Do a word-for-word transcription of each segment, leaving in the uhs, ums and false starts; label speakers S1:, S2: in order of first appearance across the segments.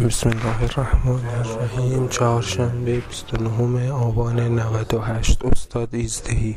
S1: بسم الله الرحمن الرحیم. چهارشنبه بیست و نهم آبان نود و هشت. استاد ایزدهی.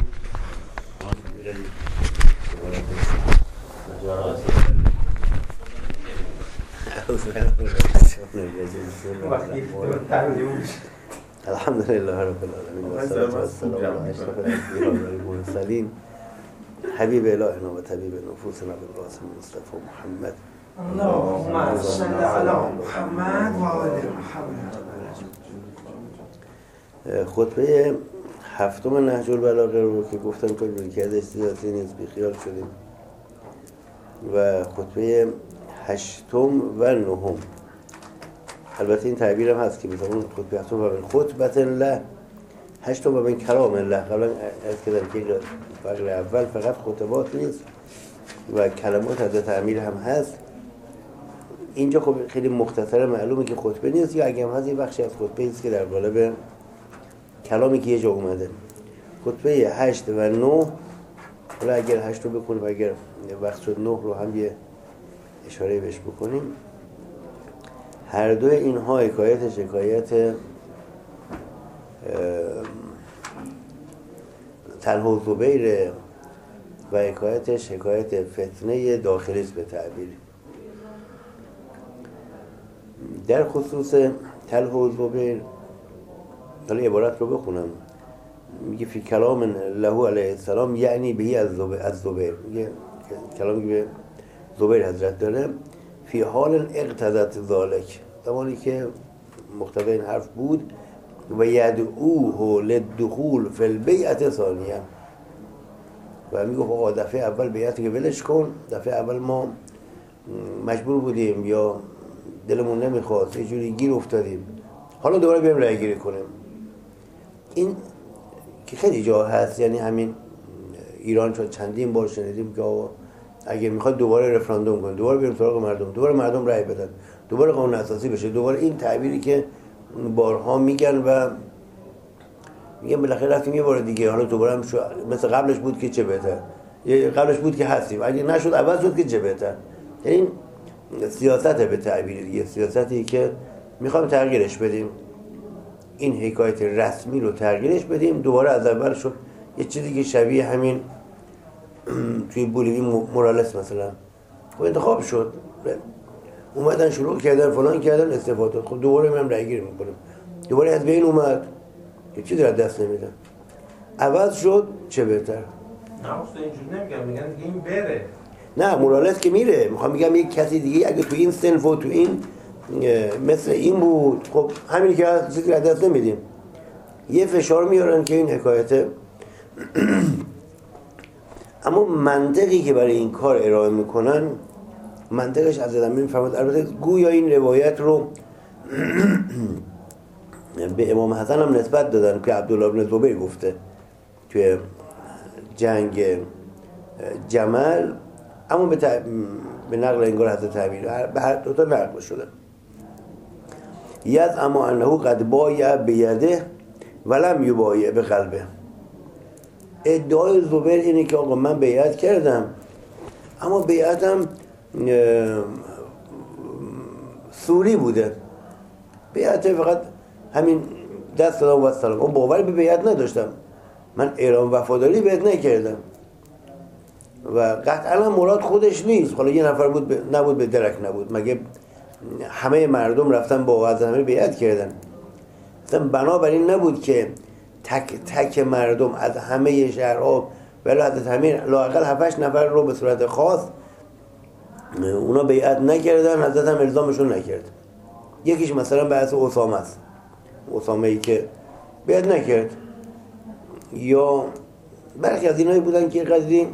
S2: الحمدلله رب العالمین و الصلاة والسلام علی اشرف الانبیاء و المرسلین حبیب الهنا و طبیب نفوسنا بالقاسم مصطفی محمد.
S3: اللهم صل علی محمد و آل محمد.
S2: خطبه هفتم نهج البلاغه رو که گفتم که رویکردش سیاسی نیست، بیخیال شدیم. و خطبه هشتم و نهم، البته این تعبیر هم هست که مثلا اون خطبه هفتم و من خطبت الله، هشتم و من کلام الله. قبلا از که در که فقر اول فقط خطبات نیست و کلمات از تعمیر هم هست. اینجا خب خیلی مختصر معلومه که خطبه نیست، یا اگه هم هست یه بخشی از خطبه است که در قالب کلامی که یه جا اومده. خطبه هشت و نه، حالا اگر هشت رو بکنیم و اگر وقت شد نه رو هم یه اشاره بهش بکنیم. هر دو اینها حکایت حکایت طلحه و زبیر و حکایتش حکایت فتنه داخلی است به تعبیر. در خصوص طلحه و زبیر، حالا عبارت رو بخونم، میگه فی کلام له علیه السلام یعنی بهی از زبیر، میگه کلامی به زبیر حضرت داره. فی حال اقتضت ذالک، زمانی که مقتضی این حرف بود. و یدعوه للدخول فی البیعة ثانیه، و میگه آقا دفعه اول بیعت که ولش کن، دفعه اول ما مجبور بودیم یا دلمون نمیخواست، یه جوری گیر افتادیم، حالا دوباره بریم رای گیری کنیم. این که خیلی جا هست، یعنی همین ایران شد چندین بار شنیدیم که آقا اگه میخواد دوباره رفراندوم کنه، دوباره بریم سراغ مردم، دوباره مردم رای بدن، دوباره قانون اساسی بشه، دوباره این تعبیری که بارها میگن و میگن بالاخره رفتیم یه بار دیگه، حالا دوباره هم شو مثل قبلش بود که چه بهتر، قبلش بود که هستیم، اگه نشد عوض شد که چه بهتر. این سیاست به تعبیر دیگه، سیاستی که میخوایم تغییرش بدیم، این حکایت رسمی رو تغییرش بدیم، دوباره از اول شد یه چیزی که شبیه همین توی بولیوی مورالس مثلا، خب انتخاب شد، اومدن شروع کردن فلان کردن استفاده، خب دوباره میام رای گیری میکنیم، دوباره از بین اومد یه چیزی را دست نمیدن، عوض شد چه بهتر.
S3: نه اصلا اینجوری نمیگم، میگن دیگه این بره.
S2: نه مورالس که میره، میخوام میگم یک کسی دیگه اگه تو این صنف و تو این مثل این بود، خب همینی که هست چیزی را دست نمیدیم. یه فشار میارن که این حکایته اما منطقی که برای این کار ارائه میکنن، منطقش از ادامه میفرماد. البته گویا این روایت رو به امام حسن هم نسبت دادن که عبدالله بن زبیر گفته توی جنگ جمل، اما به, تع... به نقل انگار حضرت امیر به هر دو تا نقل شده. ید اما انه قد بایع بیده ولم یبایع به قلبه. ادعای زبیر اینه که آقا من بیعت کردم، اما بیعتم سوری بوده، بیعت فقط همین دست دادم و سلام، اون باور به بیعت نداشتم، من اعلام وفاداری بیعت نکردم و قطعا مراد خودش نیست. حالا یه نفر بود ب... نبود به درک نبود، مگه همه مردم رفتن با از همه بیعت کردن؟ مثلا بنابراین نبود که تک تک مردم از همه شهرها ولی حضرت امیر لااقل هفت هشت نفر رو به صورت خاص اونا بیعت نکردن، حضرت هم الزامشون نکرد. یکیش مثلا بحث اسامه است، اسامه ای که بیعت نکرد، یا برخی از اینایی بودن که قضیه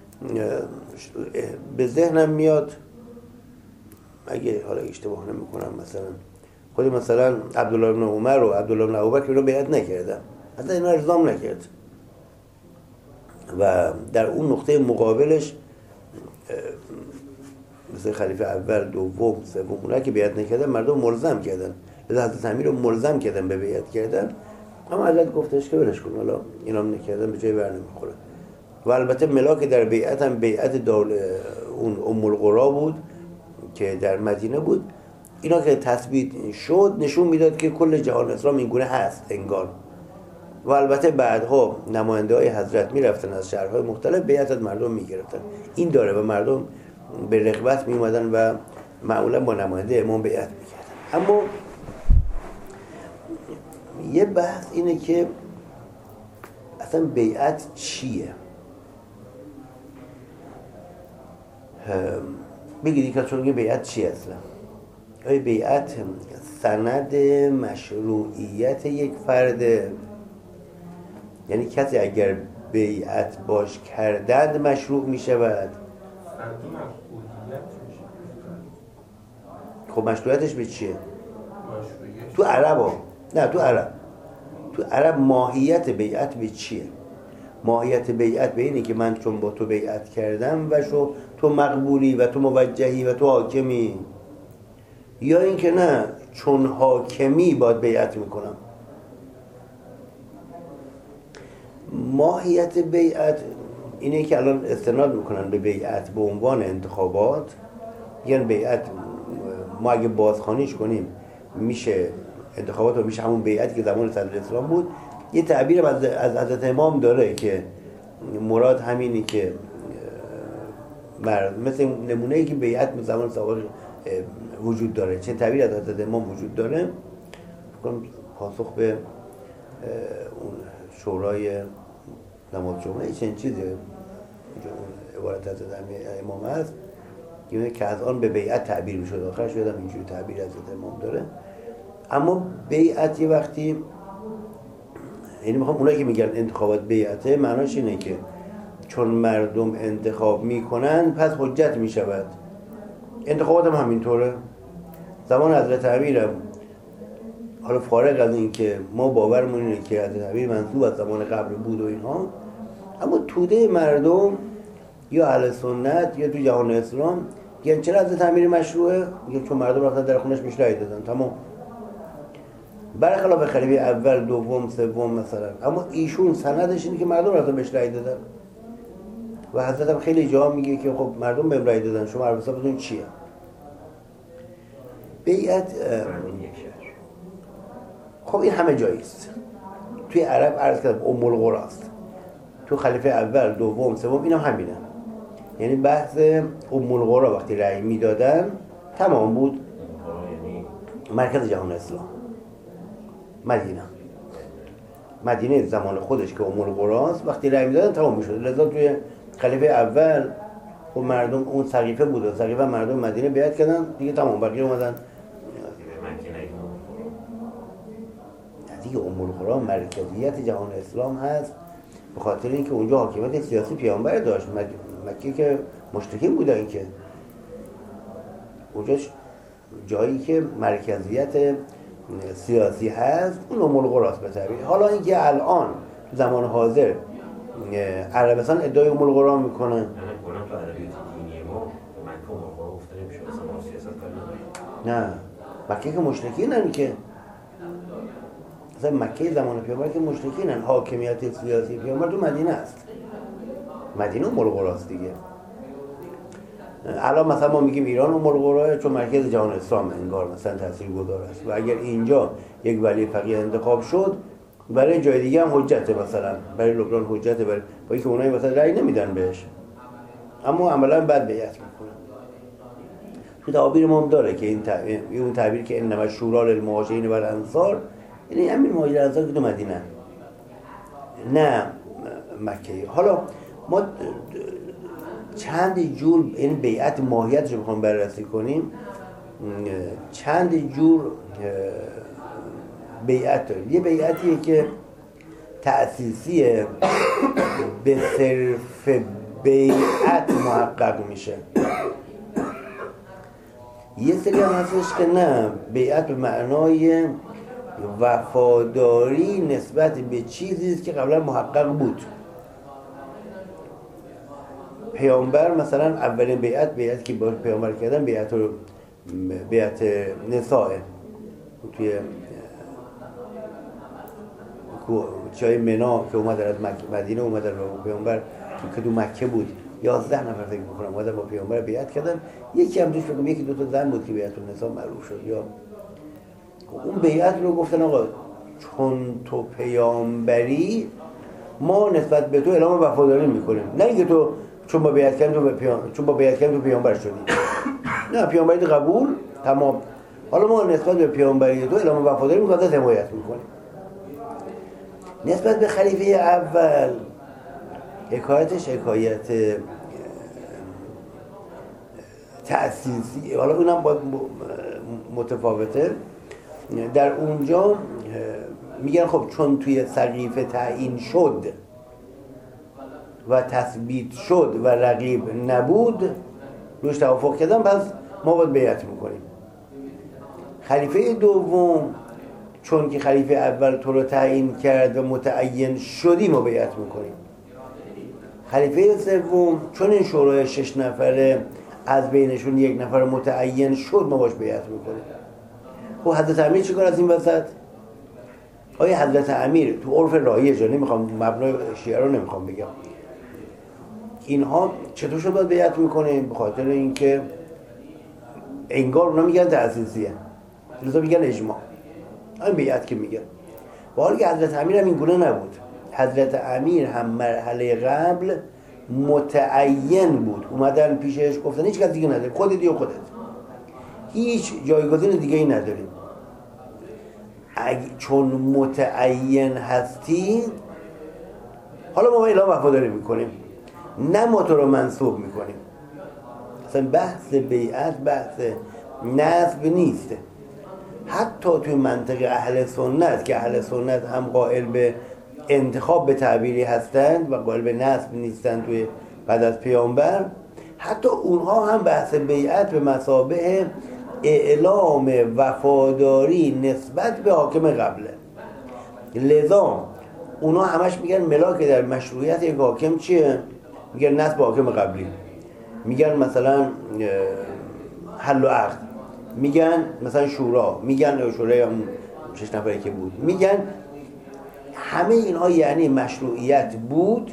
S2: به ذهنم میاد، اگه حالا اشتباه نمیکنم مثلا خود مثلا عبدالله بن عمر و عبدالله بن ابوبکر رو بیعت نکردن، حتی اینا الزام نکرد. و در اون نقطه مقابلش مثل خلیفه اول، دوم، سوم، اونها که بیعت نکردن مردم ملزم کردن، لذا حضرت امیر رو ملزم کردن به بیعت کردن، اما حضرت گفتش که ولش کن، حالا اینا هم نکردن به جای بر نمیخوره. و البته ملاک در بیعت هم بیعت دار اون ام القرا بود که در مدینه بود، اینا که تثبیت شد نشون میداد که کل جهان اسلام این گونه هست انگار. و البته بعدها نماینده های حضرت میرفتن از شهرهای مختلف بیعت از مردم میگرفتن. این داره و مردم به رغبت میومدن و معمولا با نماینده امام بیعت میکردن. اما یه بحث اینه که اصلا بیعت چیه؟ بگیدی که چون بیعت چیه اصلا؟ آیا بیعت سند مشروعیت یک فرده؟ یعنی کسی اگر بیعت باش کردند مشروع می شود؟ خب مشروعیتش به چیه؟ تو عرب ها نه تو عرب تو عرب ماهیت بیعت به چیه؟ ماهیت بیعت به اینه که من چون با تو بیعت کردم و شو تو مقبولی و تو موجهی و تو حاکمی، یا اینکه نه چون حاکمی باید بیعت میکنم. ماهیت بیعت اینه که الان استناد میکنن به بیعت به عنوان انتخابات، یعنی بیعت ما اگه بازخوانیش کنیم میشه انتخابات و میشه همون بیعتی که زمان صدر اسلام بود. یه تعبیر از از حضرت امام داره که مراد همینی که مرد مثل نمونه‌ای که بیعت به زمان سابق وجود داره. چه تعبیر از حضرت امام وجود داره؟ فکرم پاسخ به اون شورای نماز جمعه چنین چیزی اون عبارت از امام هست که از آن به بیعت تعبیر میشد. آخرش یادم اینجوری تعبیر از حضرت امام داره. اما بیعت یه وقتی، یعنی میخوام اونایی که میگن انتخابات بیعته، معناش اینه که چون مردم انتخاب میکنن پس حجت میشود. انتخابات هم همینطوره. زمان حضرت امیرم، حالا فارغ از این که ما باورمون اینه که حضرت امیر منسوب از زمان قبل بود و اینها، اما توده مردم یا اهل سنت یا تو جهان اسلام یعنی چرا حضرت امیر مشروعه؟ میگه چون مردم رفتن در خونش بهش رأی دادن، تمام. برخلاف خلیفه اول، دوم، سوم مثلا، اما ایشون سندش اینه که مردم رفتن بهش رأی دادن. و حضرت هم خیلی جا میگه که خب مردم بهم رأی دادن، شما عرب حسابتون چیه؟ بیعت خب این همه جایی است. توی عرب عرض کردم ام القری است. تو خلیفه اول، دوم، سوم اینم هم همینه. یعنی بحث ام القری وقتی رأی میدادن تمام بود. مرکز جهان اسلام مدینه. مدینه زمان خودش که ام القری است، وقتی رأی میدادن تمام میشد. لذا توی خلیفه اول خب مردم اون سقیفه بود، سقیفه مردم مدینه بیعت کردن دیگه، تمام. بقیه اومدن دیگه. ام القری مرکزیت جهان اسلام هست به خاطر اینکه اونجا حاکمیت سیاسی پیامبر داشت. مکه که مشرکین بودن، که اونجا جایی که مرکزیت سیاسی هست اون ام القری است به تعبیر. حالا اینکه الان زمان حاضر عربستان ادعای ام القری میکنن، نه مکه که مشرکینن، که مثلا مکه زمان پیامبر که مشرکینن، حاکمیت سیاسی پیامبر تو مدینه است. مدینه ام القری است دیگه. الان مثلا ما میگیم ایران ام القری چون مرکز جهان اسلام انگار مثلا تاثیرگذار است، و اگر اینجا یک ولی فقیه انتخاب شد برای جای دیگه هم حجته، مثلا برای لبنان حجته، برای با اینکه اونایی مثلا رأی نمیدن بهش، اما عملا بعد بیعت میکنن. تو تعبیر ما هم داره که این تعبیر، اون تعبیر که انما شورا للمهاجرین و الانصار، یعنی همین مهاجرین انصار که تو مدینه نه مکه. حالا ما چند جور این بیعت ماهیتش رو بخوام بررسی کنیم، چند جور بیعت داریم. یه بیعتیه که تأسیسیه، به صرف بیعت محقق میشه. یه سری هم هستش که نه، بیعت به معنای وفاداری نسبت به چیزی که قبلا محقق بود. پیامبر مثلا اولین بیعت، بیعت که با پیامبر کردن بیعت رو بیعت نساء توی جای منا که اومد از مدینه اومد رو پیامبر که تو مکه بود یازده نفر فکر میکنم اومدن با پیامبر بیعت کردن. یکی هم دوش بگم یکی دو تا زن بود که بیعت النساء معروف شد. یا اون بیعت رو گفتن آقا چون تو پیامبری ما نسبت به تو اعلام وفاداری میکنیم، نه اینکه تو چون با بیعت کردن تو به پیام چون با بیعت کردن تو پیامبر شدی. نه، پیامبری قبول تمام. حالا ما نسبت به پیامبری تو اعلام وفاداری میکنیم، ازت حمایت میکنیم. نسبت به خلیفه اول حکایتش حکایت تأسیسی، حالا اونم باید متفاوته. در اونجا میگن خب چون توی سقیفه تعیین شد و تثبیت شد و رقیب نبود روش توافق کردن، پس ما باید بیعت میکنیم. خلیفه دوم چون که خلیفه اول تو رو تعیین کرد و متعین شدی ما بیعت میکنیم. خلیفه سوم چون این شورای شش نفره از بینشون یک نفر متعین شد ما باش بیعت میکنیم. خب حضرت امیر چی کار از این وسط؟ آیا حضرت امیر تو عرف رایجه، نمیخوام مبنای شیعه رو نمیخوام بگم، اینها چطور شد باید بیعت میکنیم؟ به خاطر اینکه انگار اونا میگن تأسیسیه، لذا میگن اجماع. این بیعت که میگن، با حالی که حضرت امیر هم این گونه نبود. حضرت امیر هم مرحله قبل متعین بود، اومدن پیشش گفتن هیچ کس دیگه نداره، خودت یا خودت، هیچ جایگزین دیگه ای نداریم. اگه چون متعین هستی حالا ما اعلام وفاداری میکنیم، نه ما تو رو منصوب میکنیم. اصلا بحث بیعت بحث نسب نیست. حتی توی منطق اهل سنت که اهل سنت هم قائل به انتخاب به تعبیری هستند و قائل به نسب نیستند توی بعد از پیامبر، حتی اونها هم بحث بیعت به مثابه اعلام وفاداری نسبت به حاکم قبله. لذا اونا همش میگن ملاک در مشروعیت یک حاکم چیه؟ میگن نسب به حاکم قبلی، میگن مثلا حل و عقد، میگن مثلا شورا، میگن شورای هم شش نفری که بود، میگن همه اینها یعنی مشروعیت بود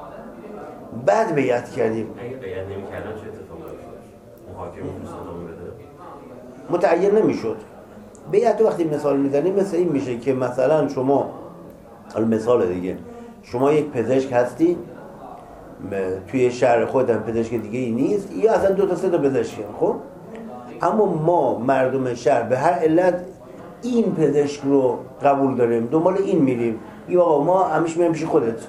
S2: بعد بیعت کردیم.
S4: اگه بیعت نمی‌کردن چه اتفاقی می‌افتاد؟ محاکمه می‌شد
S2: متعین نمی‌شد. بیعت وقتی مثال میزنیم مثل این میشه که مثلا شما، حالا مثال دیگه، شما یک پزشک هستی توی شهر خودم پزشک دیگه ای نیست، یا اصلا دو تا سه تا پزشکن، خب اما ما مردم شهر به هر علت این پزشک رو قبول داریم، دنبال این میریم، یا آقا ما همیشه میریم پیش خودت.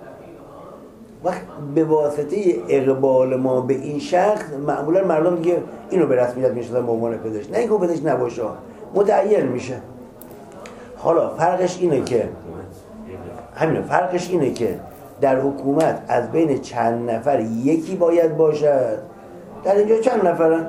S2: وقت به واسطه اقبال ما به این شخص معمولا مردم دیگه اینو به رسمیت میشناسن به عنوان پزشک، نه اینکه پزشک نباشه، متعین میشه. حالا فرقش اینه که همینه فرقش اینه که در حکومت از بین چند نفر یکی باید باشد، در اینجا چند نفرن؟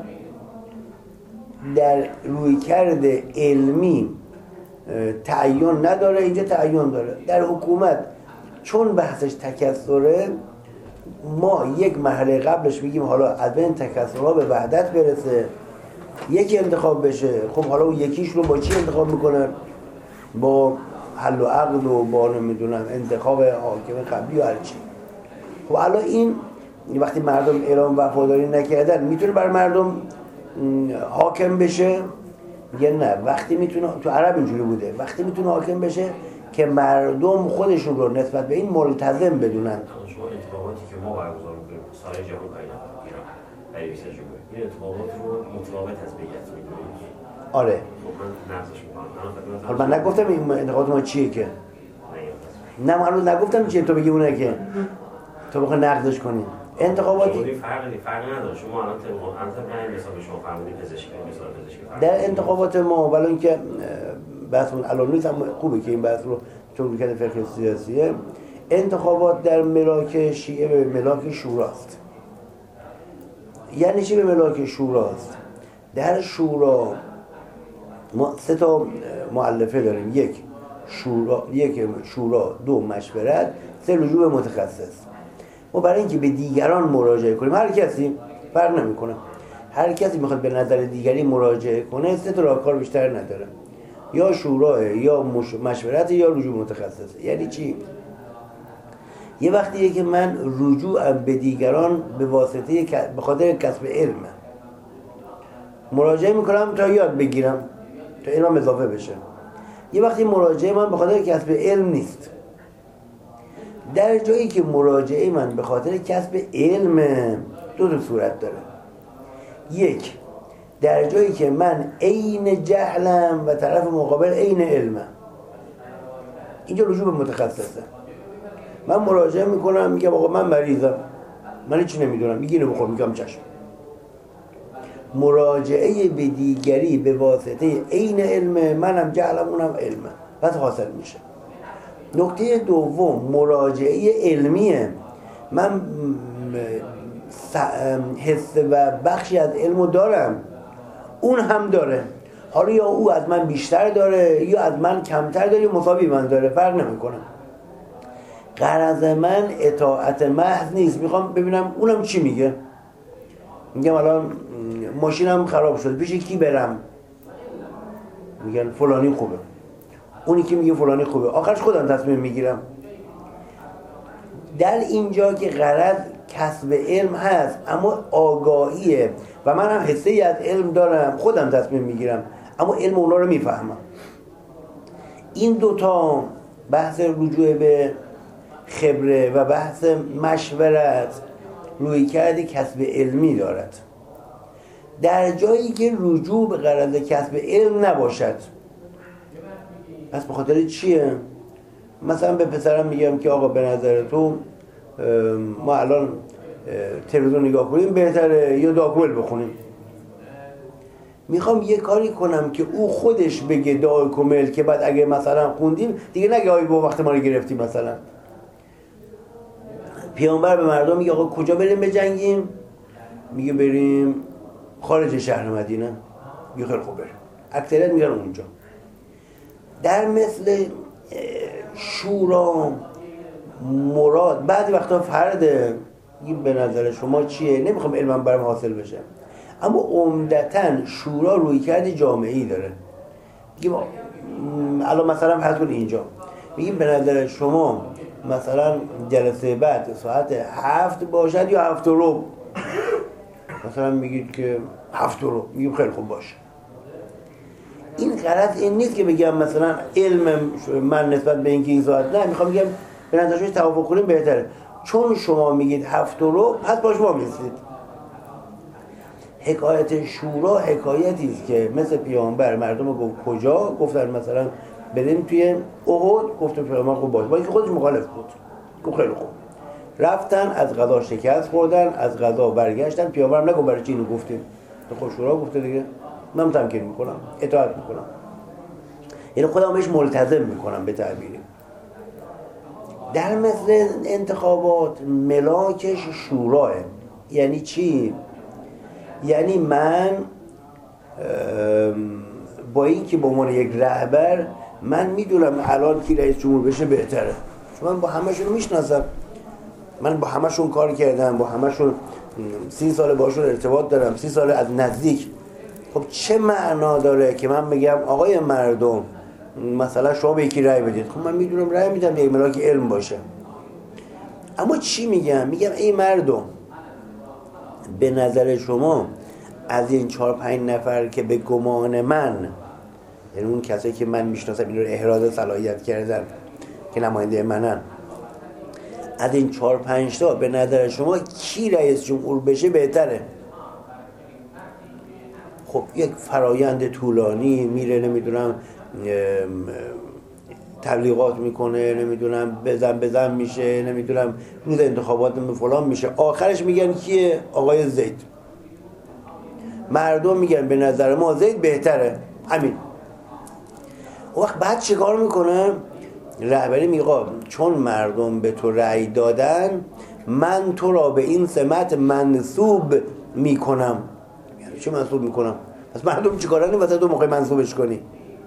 S2: در رویکرد علمی تعین نداره، اینجا تعین داره. در حکومت چون بحثش تکثره، ما یک مرحله قبلش میگیم حالا از بین تکثرها به وحدت برسه، یکی انتخاب بشه. خب حالا اون یکیش رو با چی انتخاب میکنن؟ با حل و عقد و با نمیدونم انتخاب حاکم قبلی و هرچی. خب الان این وقتی مردم اعلام وفاداری نکردن میتونه بر مردم حاکم بشه؟ میگه نه. وقتی میتونه، تو عرب اینجوری بوده، وقتی میتونه حاکم بشه که مردم خودشون رو نسبت به این ملتزم بدونن.
S4: شما انتخاباتی که ما برگزار می‌کنیم سال جهان کاری نداره، ایران برای بیست جمهوری این انتخابات رو متفاوت از بیعت می‌دونید؟
S2: آره.
S4: خب من نقضش می‌کنم.
S2: حالا من نگفتم این انتخابات ما چیه که؟ نه من نگفتم چیه تو بگی اونه که تو بخوای نقضش کنی. انتخاباتی
S4: فرقی فرقی نداره. شما الان طبق انتخاب مثلا شما فرمودید پزشکی مثلا پزشکی
S2: در انتخابات ما، ولی اینکه بحثمون الان نیست، هم خوبه که این بحث رو چون کرده فقه سیاسیه. انتخابات در ملاک شیعه به ملاک شوراست. یعنی چی به ملاک شوراست؟ در شورا ما سه تا مؤلفه داریم، یک شورا، یک شورا، دو مشورت، سه رجوع متخصص. ما برای اینکه به دیگران مراجعه کنیم، هر کسی فرق نمیکنه، هر کسی میخواد به نظر دیگری مراجعه کنه سه تا راهکار بیشتر نداره، یا شورا، یا مشورت، یا رجوع متخصص. یعنی چی؟ یه وقتیه که من رجوعم به دیگران به واسطه به خاطر کسب علم مراجعه میکنم تا یاد بگیرم، تا علمم اضافه بشه. یه وقتی مراجعه من به خاطر کسب علم نیست. در جایی که مراجعه من به خاطر کسب علم، دو تا صورت داره. یک، در جایی که من عین جهلم و طرف مقابل عین علمم، اینجا رجوع به متخصصه. من مراجعه میکنم، میگم آقا من مریضم، من هیچی نمیدونم، میگی اینو بخور، میگم چشم. مراجعه به دیگری به واسطه عین علم، منم جهلم اونم علمه، پس حاصل میشه. نکته دوم، مراجعه علمیه. من حس و بخشی از علمو دارم، اون هم داره، حالا یا او از من بیشتر داره یا از من کمتر داره، مساوی من داره، فرق نمیکنه. غرض من اطاعت محض نیست، میخوام ببینم اونم چی میگه. میگم الان ماشینم خراب شد، پیش کی برم؟ میگن فلانی خوبه. اونی که میگه فلانی خوبه، آخرش خودم تصمیم میگیرم. در اینجا که غرض کسب علم هست، اما آگاهیه و من هم حسه از علم دارم، خودم تصمیم میگیرم، اما علم اونا رو میفهمم. این دوتا، بحث رجوع به خبره و بحث مشورت، رویکرد کسب علمی دارد. در جایی که رجوع به غرض کسب علم نباشد، پس به خاطر چیه؟ مثلا به پسرم میگم که آقا به نظر تو ما الان تلویزیون نگاه کنیم بهتره یا داکومل بخونیم؟ میخوام یه کاری کنم که او خودش بگه داکومل، که بعد اگه مثلا خوندیم دیگه نگه آی با وقت ما رو گرفتیم. مثلا پیامبر به مردم میگه آقا کجا بریم بجنگیم؟ میگه بریم خارج شهر مدینه. میگه خیلی خوب بریم. اکثریت میگن اونجا. در مثل شورا مراد بعضی وقتا فرده، این به نظر شما چیه؟ نمیخوام علمم برام حاصل بشه، اما عمدتاً شورا رویکرد جامعه‌ای داره. میگیم الان مثلا فرض کن اینجا میگیم به نظر شما مثلا جلسه بعد ساعت هفت باشد یا هفت و ربع؟ مثلا میگید که هفت و ربع، میگیم خیلی خوب باشه. این غلط این نیست که بگم مثلا علم من نسبت به اینکه این ساعت، نه، میخوام بگم به نظر شما توافق کنیم بهتره، چون شما میگید هفت و ربع پس باش ما میستید. حکایت شورا حکایتی است که مثل پیامبر مردم گفت کجا؟ گفتن مثلا بریم توی احد. گفت پیامبر خوب باشه، با اینکه خودش مخالف بود. گفت خیلی خوب. رفتن از غذا شکست خوردن، از غذا برگشتن. پیامبر هم نگفت برای چی اینو گفتیم؟ تو خود شورا گفته دیگه، من تمکین میکنم، اطاعت میکنم، یعنی خودم بهش ملتزم میکنم به تعبیری. در مثل انتخابات ملاکش شوراه. یعنی چی؟ یعنی من با این که به عنوان یک رهبر من میدونم الان کی رئیس جمهور بشه بهتره، چون من با همشون میشناسم، من با همشون کار کردم، با همشون سی سال باشون ارتباط دارم، سی سال از نزدیک. خب چه معنا داره که من بگم آقای مردم مثلا شما به یکی رأی بدید؟ خب من میدونم رأی میدم یک ملاک علم باشه، اما چی میگم؟ میگم ای مردم، به نظر شما از این چهار پنج نفر که به گمان من، یعنی اون کسایی که من میشناسم این رو احراز صلاحیت کردن که نماینده منن، از این چهار پنج تا به نظر شما کی رئیس جمهور بشه بهتره؟ خب یک فرایند طولانی میره، نمیدونم تبلیغات میکنه، نمیدونم بزن بزن میشه، نمیدونم روز انتخابات فلان میشه، آخرش میگن کیه؟ آقای زید. مردم میگن به نظر ما زید بهتره، همین. اون وقت بعد چه کار میکنه؟ رهبری میگه چون مردم به تو رأی دادن، من تو را به این سمت منصوب میکنم. یعنی چه منصوب میکنم؟ پس مردم چی کارن واسه تو موقع منصوبش کنی؟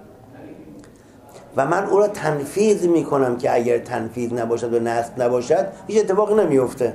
S2: و من او را تنفیذ میکنم که اگر تنفیذ نباشد و نصب نباشد هیچ اتفاقی نمیفته.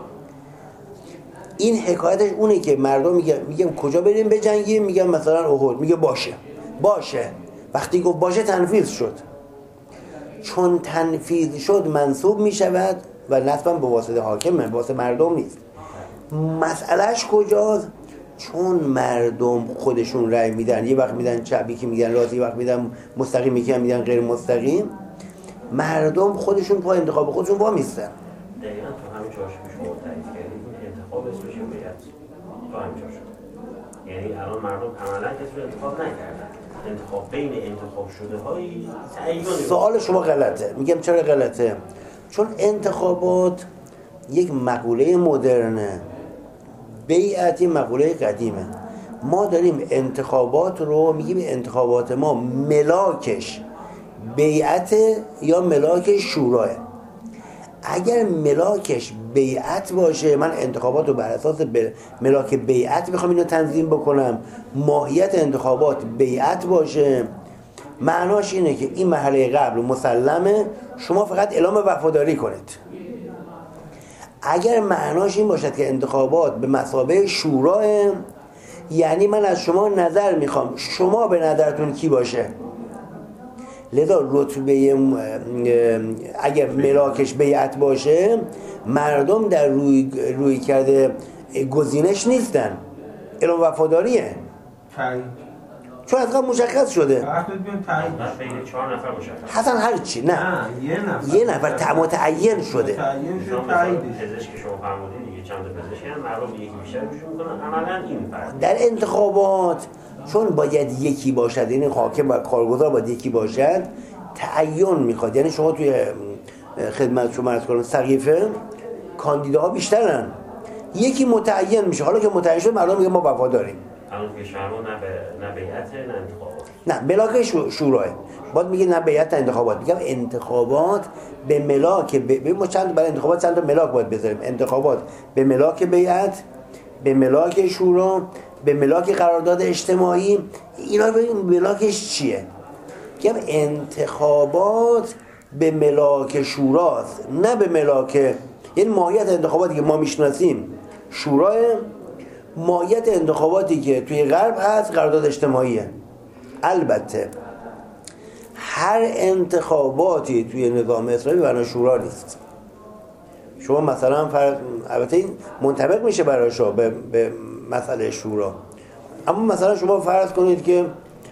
S2: این حکایتش اونه که مردم میگن میگم کجا بریم بجنگیم؟ میگم مثلا احد. میگه باشه باشه. وقتی گفت باشه تنفیذ شد. چون تنفیذ شد منصوب میشود و نسباً به واسطه حاکمه، به واسطه مردم نیست. مسئلهش کجاست؟ چون مردم خودشون رأی میدن، یه وقت میدن چپ، یکی میگن راست، یه وقت میدن مستقیم، یکی میگن غیر مستقیم، مردم خودشون پای انتخاب خودشون وا میستن.
S4: دقیقاً تو همین چارچوب شما تعریف کردید انتخاب اسمش بیعت تو همین چارچوب، یعنی الان مردم عملاً کسی رو انتخاب نکردن، انتخاب بین انتخاب شده هایی تعیین.
S2: سوال شما غلطه. میگم چرا غلطه؟ چون انتخابات یک مقوله مدرنه، بیعت یک مقوله قدیمه. ما داریم انتخابات رو میگیم انتخابات ما ملاکش بیعت یا ملاک شوراه. اگر ملاکش بیعت باشه، من انتخابات رو بر اساس ملاک بیعت بخوام اینو تنظیم بکنم، ماهیت انتخابات بیعت باشه، معناش اینه که این مرحله قبل مسلمه، شما فقط اعلام وفاداری کنید. اگر معناش این باشد که انتخابات به مثابه شوراه، یعنی من از شما نظر میخوام، شما به نظرتون کی باشه. لذا رتبه اگر ملاکش بیعت باشه، مردم در روی روی کرده گزینش نیستن، اعلام وفاداریه، چون از قبل مشخص شده.
S4: بین چهار نفر مشخص.
S2: حسن هر چی نه.
S3: نه یه نفر.
S2: یه نفر متعین شده.
S3: متعین شده
S4: شما
S3: تایید.
S4: پزشک شما فرمودید دیگه، چند تا پزشک هم مردم یکی بیشتر گوش میکنن، عملاً این فرق.
S2: در انتخابات چون باید یکی باشد، یعنی حاکم و کارگزار باید یکی باشد، تعین میخواد. یعنی شما توی خدمت شما عرض کنم سقیفه کاندیداها بیشترن، یکی متعین میشه. حالا که متعین شد مردم میگن ما وفاداریم.
S4: الان که شما نه به نه بیعت نه انتخابات.
S2: نه ملاک شوراه. باید میگه نه بیعت نه انتخابات. میگم انتخابات به ملاک به ما چند برای انتخابات چند تا ملاک باید بذاریم. انتخابات به ملاک بیعت، به ملاک شورا، به ملاک قرارداد اجتماعی. اینا ببین ملاکش چیه؟ میگم انتخابات به ملاک شوراست، نه به ملاک، یعنی ماهیت انتخاباتی که ما میشناسیم شوراه، ماهیت انتخاباتی که توی غرب هست قرارداد اجتماعیه. البته هر انتخاباتی توی نظام اسلامی برای شورا نیست. شما مثلا فرض، البته این منطبق میشه برای شما به, به مسئله شورا، اما مثلا شما فرض کنید که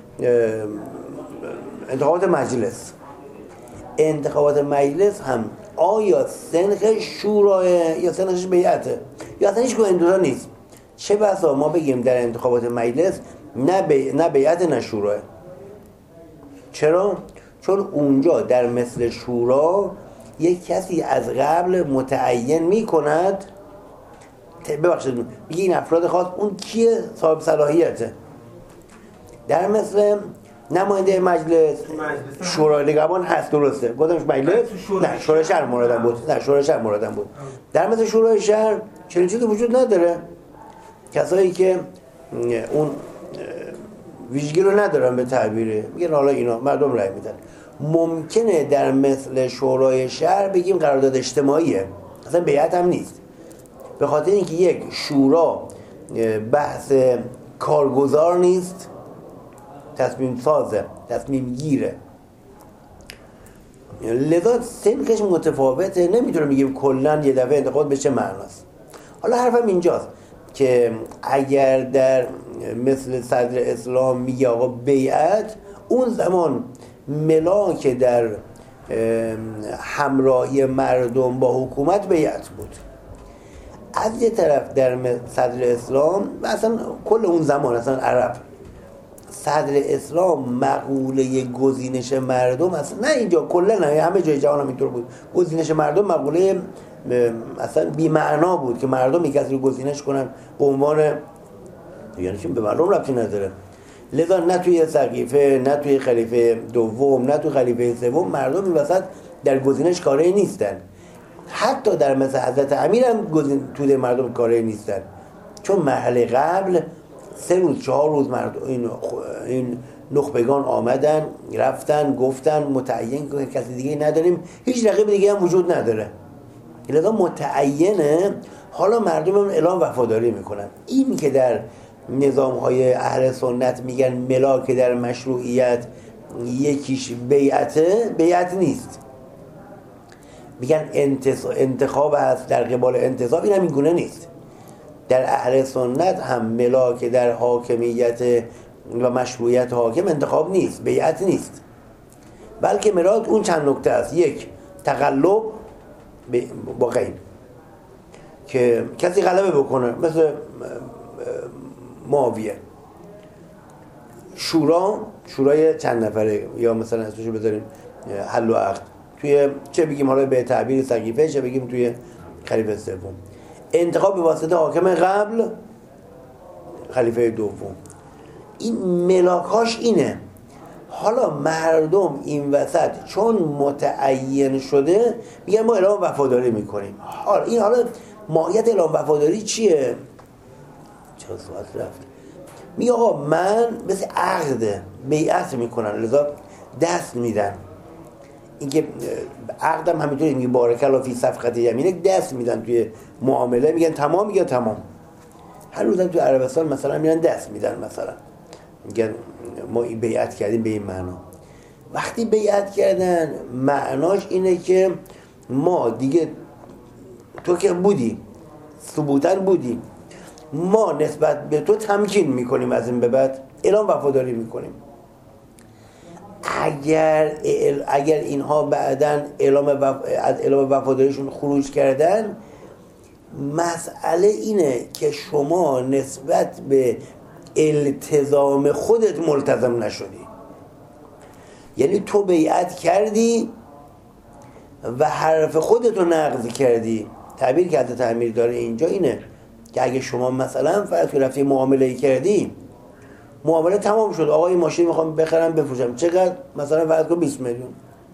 S2: انتخابات مجلس انتخابات مجلس هم آیا سنخش شوراه یا سنخش بیعته یا اصلا هیچ این دوتا نیست. چه بسا ما بگیم در انتخابات مجلس نه, بی... نه بیعت نه شوراه. چرا؟ چون اونجا در مثل شورا یک کسی از قبل متعین می کند، ببخشید میگه این افراد خاص اون کیه صاحب صلاحیته. در مثل نماینده مجلس شورای نگهبان هست، درسته گفتمش مجلس، نه شورای شهر مرادم بود، نه شورای شهر مرادم بود. در مثل شورای شهر چنین چیزی وجود نداره، کسایی که اون ویژگی رو ندارن به تعبیره، میگن حالا اینا مردم رأی میدن. ممکنه در مثل شورای شهر بگیم قرارداد اجتماعیه، اصلا بیعت هم نیست، به خاطر اینکه یک شورا بحث کارگزار نیست، تصمیم سازه، تصمیم گیره، لذا سنخش متفاوته. نمیتونه بگیم کلن یه دفعه انتخابات به چه معناست. حالا حرفم اینجاست که اگر در مثل صدر اسلام میگه آقا بیعت، اون زمان ملاک در همراهی مردم با حکومت بیعت بود. از یه طرف در صدر اسلام و اصلا کل اون زمان اصلا عرب، صدر اسلام مقوله گزینش مردم اصلا نه اینجا کلا نه همه جای جهان هم اینطور بود، گزینش مردم مقوله اصلا بی معنا بود که مردم یک کسی رو گزینش کنن به عنوان، یعنی چون به مردم ربطی نداره. لذا نه توی سقیفه، نه توی خلیفه دوم، نه توی خلیفه سوم مردم این وسط در گزینش کاری نیستن. حتی در مثل حضرت امیر هم گزین توی مردم کاری نیستن، چون مرحله قبل سه روز چهار روز مردم این این نخبگان آمدن رفتن گفتن متعین که کسی دیگه نداریم، هیچ رقیب دیگه هم وجود نداره، لذا متعینه. حالا مردم هم اعلام وفاداری میکنن. این که در نظام های اهل سنت میگن ملاک در مشروعیت یکیش بیعته، بیعت نیست. میگن انتخاب هست در قبال انتصاب، این هم این گونه نیست. در اهل سنت هم ملاک در حاکمیت و مشروعیت حاکم انتخاب نیست، بیعت نیست، بلکه ملاک اون چند نکته است. یک، تقلب با غیر، که کسی غلبه بکنه مثل معاویه. شورا، شورای چند نفره، یا مثلا اسمشو بذاریم حل و عقد، توی چه بگیم حالا به تعبیر سقیفه، چه بگیم توی خلیفه سوم. انتخاب به واسطه حاکم قبل، خلیفه دوم. این ملاکاش اینه. حالا مردم این وسط چون متعین شده میگن ما اعلام وفاداری میکنیم. حالا این حالا ماهیت اعلام وفاداری چیه؟ چرا سوال رفت؟ میگه آقا من مثل عقد بیعت میکنن، لذا دست میدن. اینکه عقدم همینطوری میگه بارک الله فی صفقه یمینه، دست میدن توی معامله، میگن تمام، میگه تمام. هر روزم توی عربستان مثلا میرن دست میدن، مثلا میگن ما بیعت کردیم به این معنا. وقتی بیعت کردن معناش اینه که ما دیگه، تو که بودی ثبوتاً بودی، ما نسبت به تو تمکین میکنیم، از این به بعد اعلام وفاداری میکنیم. اگر اگر اینها بعداً اعلام وف... از اعلام وفاداریشون خروج کردن، مسئله اینه که شما نسبت به التزام خودت ملتزم نشدی. یعنی تو بیعت کردی و حرف خودتو نقض کردی. تعبیر که حضرت امیر داره اینجا اینه که اگه شما مثلا فرض کنید رفتی معامله کردی، معامله تمام شد، آقا این ماشین میخوام بخرم بفروشم، چقدر؟ مثلا فرض کن بیست میلیون.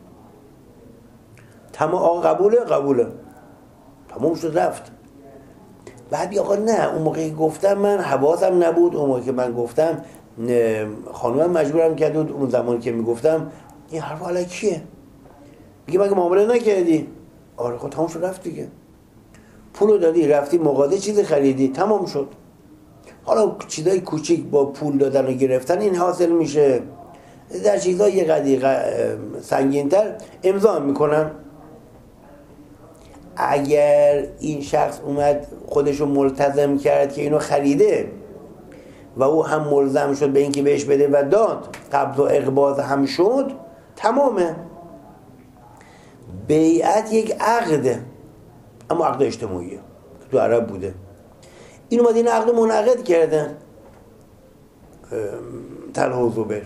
S2: تمام، آقا قبوله؟ قبوله. تمام شد، رفت. بعد بیا آقا نه، اون موقعی گفتم من حواسم نبود، اون موقعی که من گفتم خانومم مجبورم کرد، اون زمانی که میگفتم این حرف حالا کیه؟ میگه مگه معامله نکردی؟ آره خب تمام شد، رفت دیگه. پولو دادی، رفتی مغازه چیز خریدی، تمام شد. حالا چیزای کوچیک با پول دادن و گرفتن این حاصل میشه. در چیزای یه قدر سنگین‌تر امضا میکنن. اگر این شخص اومد خودشو ملتزم کرد که اینو خریده و او هم ملزم شد به اینکه بهش بده و داد، قبض و اقباض هم شد، تمامه. بیعت یک عقده، اما عقد اجتماعیه که تو عرب بوده. این اومد این عقد منعقد کردن، طلحه و زبیر.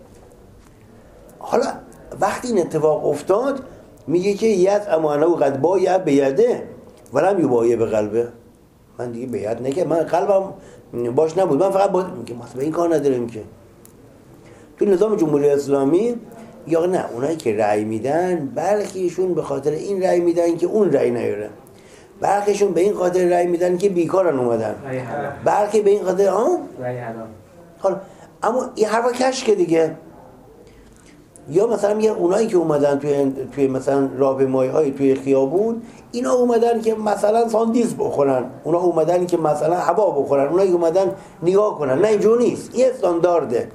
S2: حالا وقتی این اتفاق افتاد میگه که یزعم انه قد بایع بیده ولم یبایع بقلبه. من دیگه بیعت نکردم، من قلبم باش نبود، من فقط با میگه ما به این کار نداریم که. تو نظام جمهوری اسلامی یا نه، اونایی که رأی میدن برخیشون به خاطر این رأی میدن که اون رأی نیاره، برخیشون به این خاطر رأی میدن که بیکارن اومدن، برخی به این خاطر ها رأی حرام. حالا اما این حرفا کشکه دیگه. یا مثلا میگن اونایی که اومدن توی توی مثلا راهپیمایی‌های توی خیابون، اینا اومدن که مثلا ساندیس بخورن، اونا اومدن که مثلا هوا بخورن، اونایی که اومدن نگاه کنن. نه اینجور نیست، این استاندارده.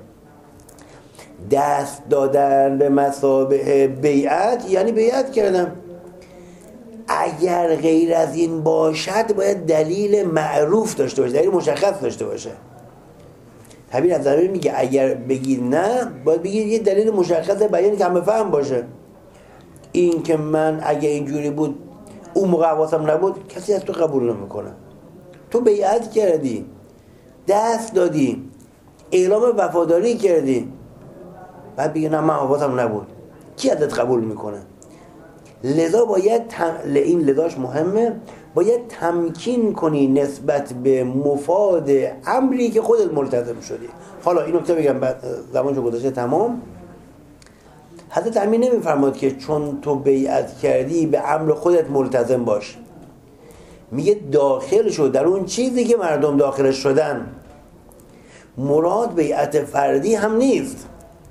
S2: دست دادن به مثابه بیعت یعنی بیعت کردن. اگر غیر از این باشد باید دلیل معروف داشته باشه، دلیل مشخص داشته باشه. تعبیر از زمین میگه اگر بگید نه، باید بگید یه دلیل مشخص بیانی که همه فهم باشه. این که من اگه اینجوری بود اون موقع حواسم نبود، کسی از تو قبول نمیکنه. تو بیعت کردی، دست دادی، اعلام وفاداری کردی، بعد بگی نه من حواسم نبود، کی ازت قبول میکنه؟ لذا باید تم... این لذاش مهمه، باید تمکین کنی نسبت به مفاد امری که خودت ملتزم شدی. حالا این نکته بگم بعد زمانشو گذاشته تمام. حضرت امیر نمیفرماد که چون تو بیعت کردی به امر خودت ملتزم باش، میگه داخل شو در اون چیزی که مردم داخلش شدن. مراد بیعت فردی هم نیست،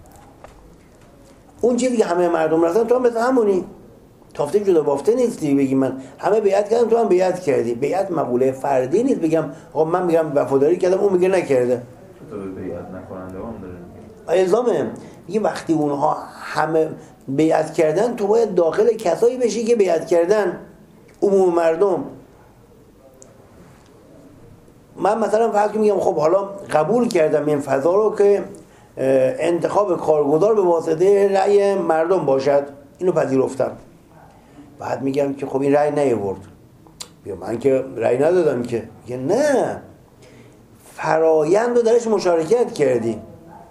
S2: اون چیزی که همه مردم رفتن تو هم مثل همونی، تافته جدا بافته نیستی. بگی من همه بیعت کردم تو هم بیعت کردی. بیعت مقوله فردی نیست بگم آقا من میگم وفاداری کردم اون میگه نکرده.
S5: تو بیعت نکننده هم داره
S2: الزامه. یه وقتی اونها همه بیعت کردن، تو باید داخل کسایی بشی که بیعت کردن، عموم مردم. من مثلا فرض کنم میگم خب حالا قبول کردم این فضا رو که انتخاب کارگزار به واسطه رأی مردم باشد، اینو پذیرفتم. بعد میگم که خب این رأی نیاورد، بیا من که رأی ندادم که. میگه نه، فرایند رو درش مشارکت کردی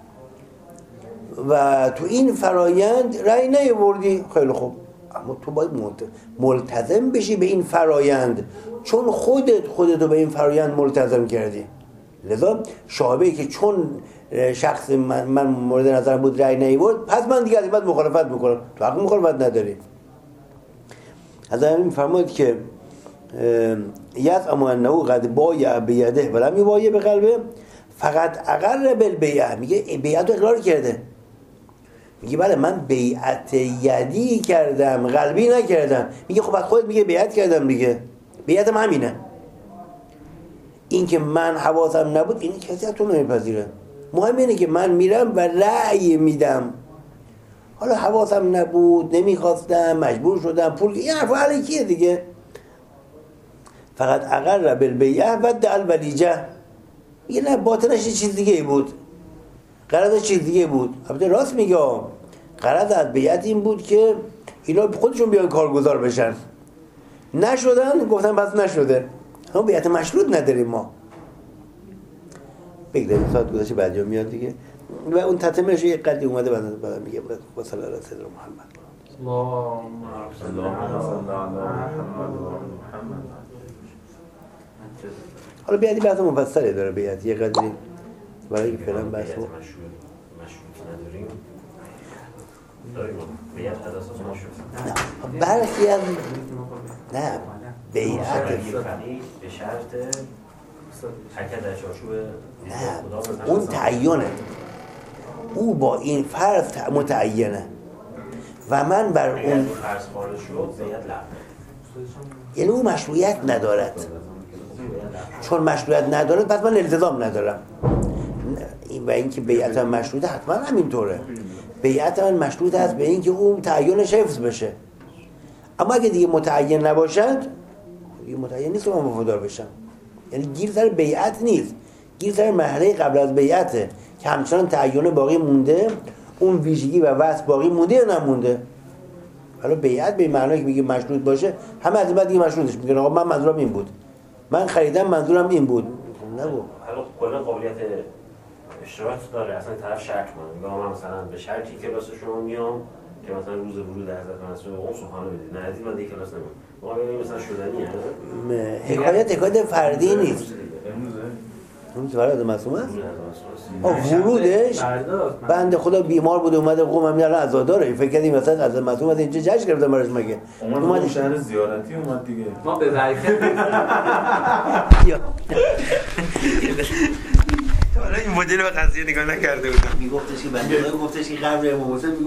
S2: و تو این فرایند رأی نیاوردی، خیلی خوب، اما تو باید ملتزم بشی به این فرایند، چون خودت خودتو به این فرایند ملتزم کردی. لذا شاهبه که چون شخص من, من مورد نظرم بود رأی نیاورد، پس من دیگه از این بعد مخالفت میکنم. تو حق مخالفت نداری. از همین میفرماید که یزعم انه قد بایع بیده ولم یبایع بقلبه فقط اقر بالبیعه. میگه بیعت رو اقرار کرده. میگه بله من بیعت یدی کردم، قلبی نکردم. میگه خب از خودت میگه بیعت کردم دیگه، بیعتم همینه. این که من حواسم نبود این کسی از تو نمیپذیره. مهم اینه که من میرم و رأی میدم. حالا حواسم نبود، نمیخواستم، مجبور شدم، پول، این حرف علیکیه دیگه. فقط اقر بالبیعه و دع الولیجه. میگه نه، باطنش یه چیز دیگه بود، غرضش چیز دیگه بود. البته راست میگه، غرض از بیعت این بود که اینا خودشون بیان کارگزار بشن. نشدن، گفتن پس نشده. اما بیعت مشروط نداریم ما. بگذاریم ساعت گذاشته بعدی میاد دیگه و اون تتمهش یه قدری اومده بعد بعد میگه با صلی الله علیه و محمد.
S3: اللهم صل علی محمد.
S2: حالا بیعتی بحث مفصلی داره، بیعت یه قدری برای که فعلا بحث
S4: مشروط نداریم. داریم بیعت از اساس مشروط.
S2: برخی از نه بیعت
S4: به شرط حرکت در چارچوب
S2: نه، اون تعینه، او با این فرض متعینه و من بر اون
S4: فرض خارج شد بیعت لغو.
S2: یعنی اون مشروعیت ندارد. چون مشروعیت ندارد پس من التزام ندارم. و اینکه بیعت من مشروطه حتما همینطوره. بیعت من مشروط است به اینکه اون تعینش حفظ بشه. اما اگه دیگه متعین نباشد، دیگه متعین نیست که من وفادار بشم. یعنی گیر سر بیعت نیست، گیر سر مرحله قبل از بیعته که همچنان تعین باقی مونده، اون ویژگی و وصف باقی مونده یا نمونده. حالا بیعت به این معنی که میگه مشروط باشه، همه از این بعد دیگه مشروطش میگن آقا من منظورم این بود، من خریدم منظورم این بود. نگو
S4: حالا کلا قابلیت اشتراط داره، اصلا طرف شرط کنه. میگم من مثلا به شرطی کلاس شما میام که مثلا روز ورود حضرت مسعود اون سبحانه بدید، نه از این دیگه کلاس نمیام. ما میگیم مثلا شدنیه.
S2: حکایت حکایت فردی نیست. اون فراد معصوم است؟ آه ورودش بنده خدا بیمار بود اومده قوم هم الان عزاداره. فکر کردیم مثلا از معصوم از اینجا جشن گرفتن براش مگه؟
S5: اومد شهر زیارتی اومد دیگه.
S3: ما به ظریفه
S1: حالا این مدل به قضیه نگاه نکرده بودم.
S2: میگفتش که بنده خدا گفتش که قبر امام حسین